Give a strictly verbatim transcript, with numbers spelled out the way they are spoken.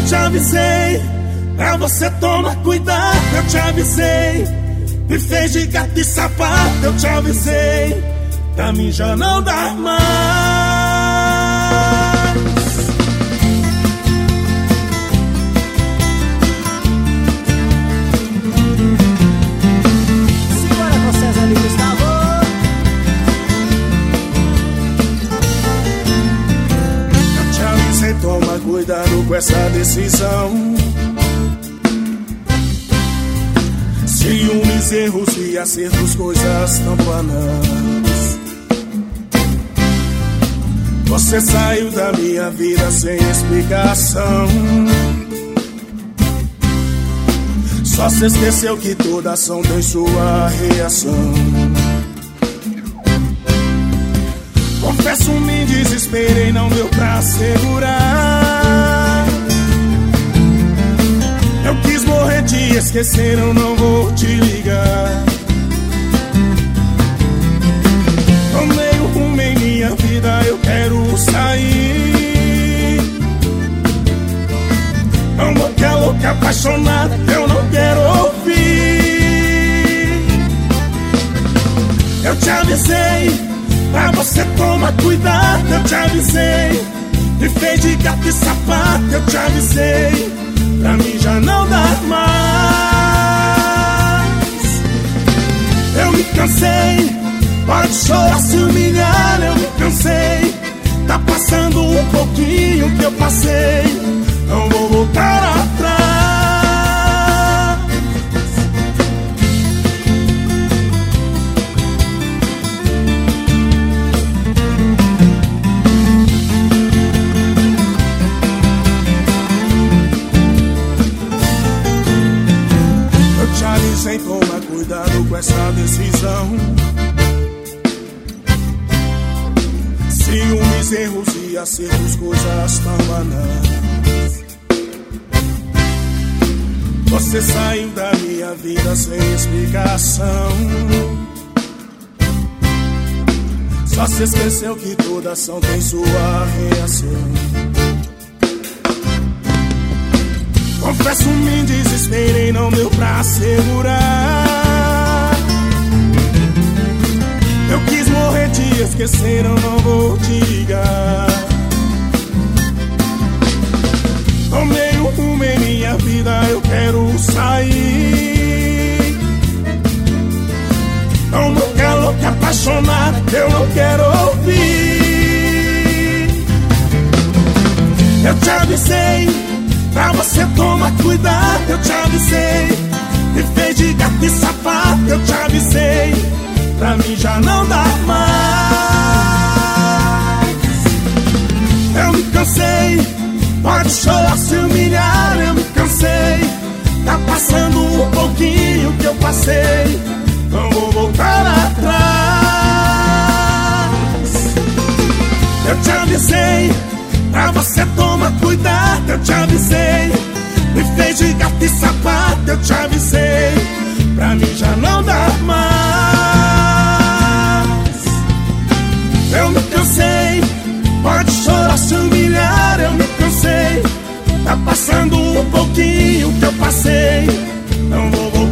Eu te avisei, pra você tomar cuidado. Eu te avisei, me fez de gato e sapato. Eu te avisei, pra mim já não dá mais. Toma cuidado com essa decisão. Ciúmes, erros e acertos, coisas tão planas. Você saiu da minha vida sem explicação. Só se esqueceu que toda ação tem sua reação. Confesso, me desesperei, não deu pra segurar. Eu quis morrer, te esquecer, eu não vou te ligar. Tomei o rumo em minha vida, eu quero sair. Não louca, louca, apaixonada, eu não quero ouvir. Eu te avisei, pra você tomar cuidado. Eu te avisei, me fez de gato e sapato. Eu te avisei, pra mim já não dá mais. Eu me cansei, pode chorar, se humilhar. Eu me cansei, tá passando um pouquinho que eu passei. Não vou voltar atrás. Sem tomar cuidado com essa decisão. Ciúmes, erros e acertos, coisas tão banais. Você saiu da minha vida sem explicação. Só se esqueceu que toda ação tem sua reação. Confesso, me desesperei, não deu pra segurar. Eu quis morrer, te esquecer, eu não vou te ligar. Tomei um rumo em minha vida, eu quero sair. Não louca, louca, apaixonada, eu não quero ouvir. Eu te avisei, pra você tomar cuidado. Eu te avisei, me fez de gato e sapato. Eu te avisei, pra mim já não dá mais. Eu me cansei, pode chorar, se humilhar. Eu me cansei, tá passando um pouquinho que eu passei. Não vou voltar atrás. Eu te avisei, pra você tomar cuidado. Eu te avisei, me fez de gato e sapato. Eu te avisei, pra mim já não dá mais. Eu me cansei, pode chorar, se humilhar. Eu me cansei, tá passando um pouquinho que eu passei. Não vou voltar.